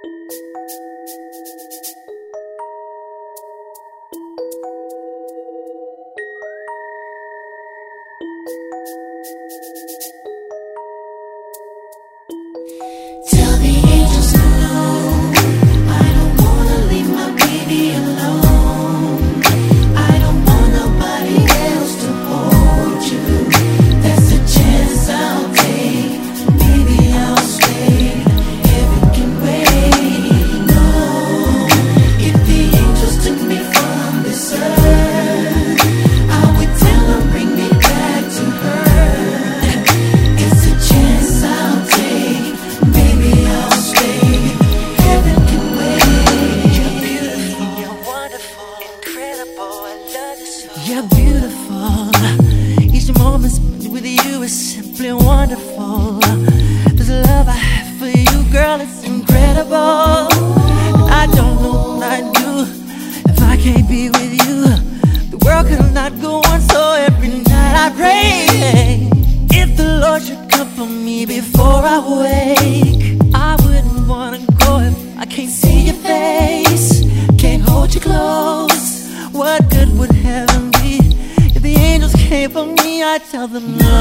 Tell the angels hello. I don't wanna leave my baby alone. I don't want nobody else to hold you. That's a chance I'll take. Maybe I'll stay. Heaven can wait. No, if the angels took me from this earth, I would tell them bring me back to her. It's a chance I'll take. Maybe I'll stay. Heaven can wait. You're beautiful, you're wonderful, incredible. I love you so. You're beautiful. Each moment spent with you is simply wonderful. This love I have for you, girl, it's incredible. I don't know what I'd do if I can't be with you. The world could not go on, so every night I pray. If the Lord should come for me before I wake, I wouldn't wanna go if I can't see your face, can't hold you close. What good would heaven be if the angels came for me? I tell them no.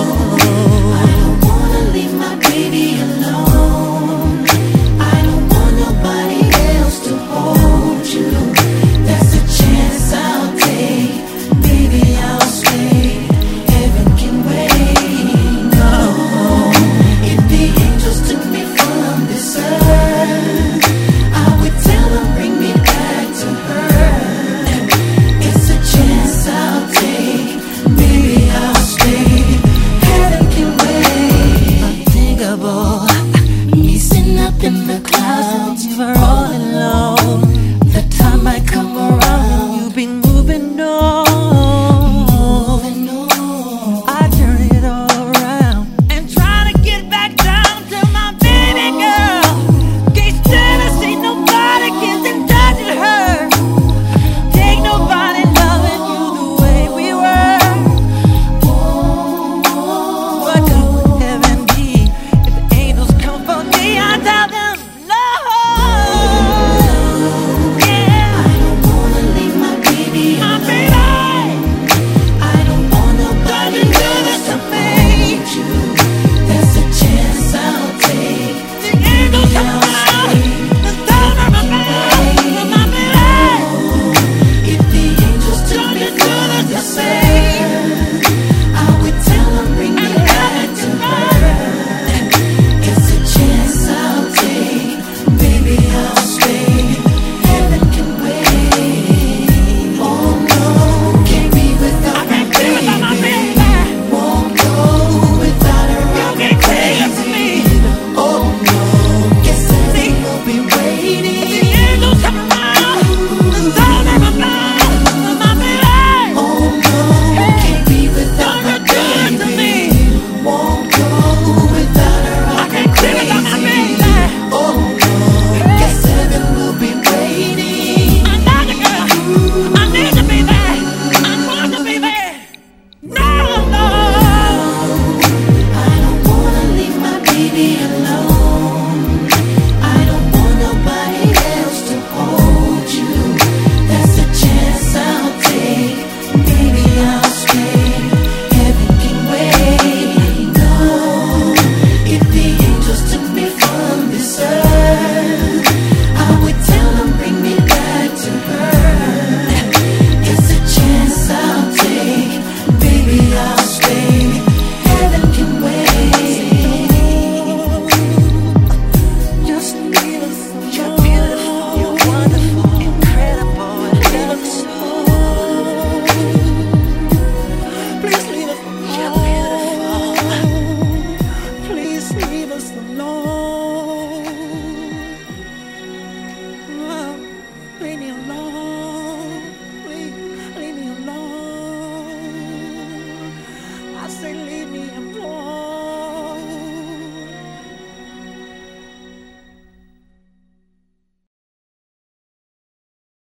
I don't wanna leave my baby alone. I don't want nobody else to hold you. That's a chance I'll take. Maybe I'll stay. Heaven can wait. No, if the angels took me from this earth, I would tell them bring me back to her. It's a chance I'll take. Maybe I'll stay. Heaven can wait. Unthinkable, Me sitting up in the clouds, you are all alone. The time might come around, you've been moving on. moving on. I turn it all around and try to get back down to my baby girl. Can't stand to see nobody getting touching her. Take nobody loving you the way we were. What good would heaven be if the angels come for me? I tell them no. Yeah, I don't wanna leave my baby my alone. baby. I don't want nobody Don't do else this to to me. hold you. That's a chance I'll take. The angels come around and tell them about my baby. If the angels took me from this earth, I would tell them bring me back to her. It's a chance I'll take. Maybe I'll stay. Heaven can wait. Oh no, can't be without my baby. Won't go without her. I'll be crazy. Oh no, guess heaven will be waiting. The angels come around and tell them about my baby. Oh no, can't be without my Don't do it to me. baby. Won't go without her. I'll be can't live without my crazy. baby. Oh no, guess heaven will be waiting. I love you, girl. I need to be there. I want to be there. No, no. I don't wanna leave my baby alone.